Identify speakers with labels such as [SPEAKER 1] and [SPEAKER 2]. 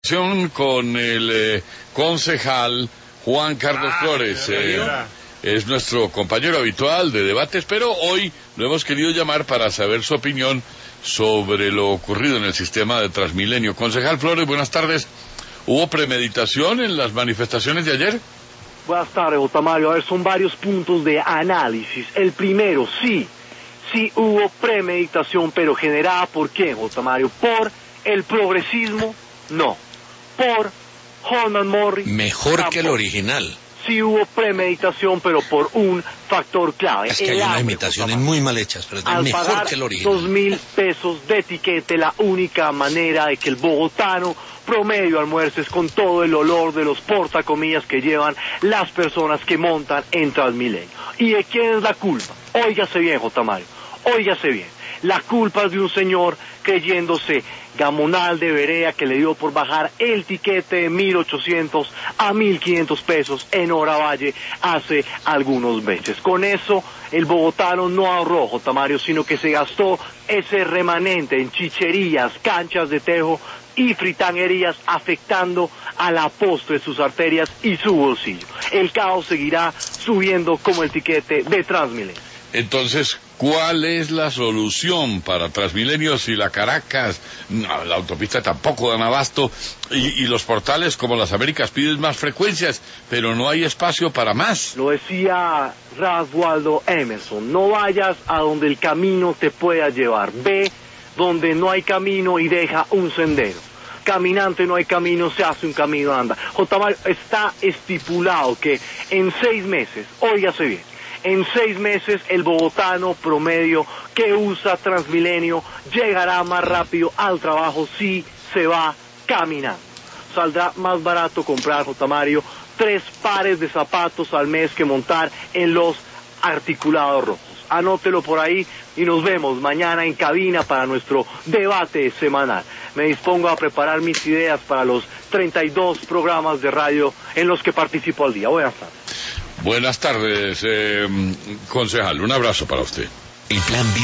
[SPEAKER 1] Con el concejal Juan Carlos Flores. Es nuestro compañero habitual de debates, pero hoy lo hemos querido llamar para saber su opinión sobre lo ocurrido en el sistema de Transmilenio. Concejal Flores, buenas tardes. ¿Hubo premeditación en las manifestaciones de ayer?
[SPEAKER 2] Buenas tardes, Otamario. A ver, son varios puntos de análisis. El primero, sí hubo premeditación, pero generada ¿por qué, Otamario? ¿Por el progresismo? No. Por Holman Morris.
[SPEAKER 3] Mejor tampoco. Que el original.
[SPEAKER 2] Sí hubo premeditación, pero por un factor clave.
[SPEAKER 3] Es que hay unas imitaciones muy mal hechas, pero es mejor que el original.
[SPEAKER 2] 2.000 pesos de etiquete, la única manera de que el bogotano promedio almuerces con todo el olor de los portacomillas que llevan las personas que montan en Transmilenio. ¿Y de quién es la culpa? Óigase bien, J. Mario, óigase bien. La culpa es de un señor creyéndose gamonal de Berea que le dio por bajar el tiquete de 1.800 a 1.500 pesos en Oravalle hace algunos meses. Con eso el bogotano no ahorró, J. Mario, sino que se gastó ese remanente en chicherías, canchas de tejo y fritanguerías, afectando a la postre sus arterias y su bolsillo. El caos seguirá subiendo como el tiquete de Transmilenio.
[SPEAKER 1] Entonces, ¿cuál es la solución para Transmilenio si la Caracas, la autopista tampoco dan abasto y los portales como las Américas piden más frecuencias, pero no hay espacio para más?
[SPEAKER 2] Lo decía Ralph Waldo Emerson, no vayas a donde el camino te pueda llevar, ve donde no hay camino y deja un sendero. Caminante no hay camino, se hace un camino, anda. J. Mario, está estipulado que en 6 meses, óigase bien, en 6 meses el bogotano promedio que usa Transmilenio llegará más rápido al trabajo si se va caminando. Saldrá más barato comprar, J. Mario, 3 pares de zapatos al mes que montar en los articulados rojos. Anótelo por ahí y nos vemos mañana en cabina para nuestro debate semanal. Me dispongo a preparar mis ideas para los 32 programas de radio en los que participo al día. Buenas tardes.
[SPEAKER 1] Buenas tardes, concejal. Un abrazo para usted.
[SPEAKER 3] El plan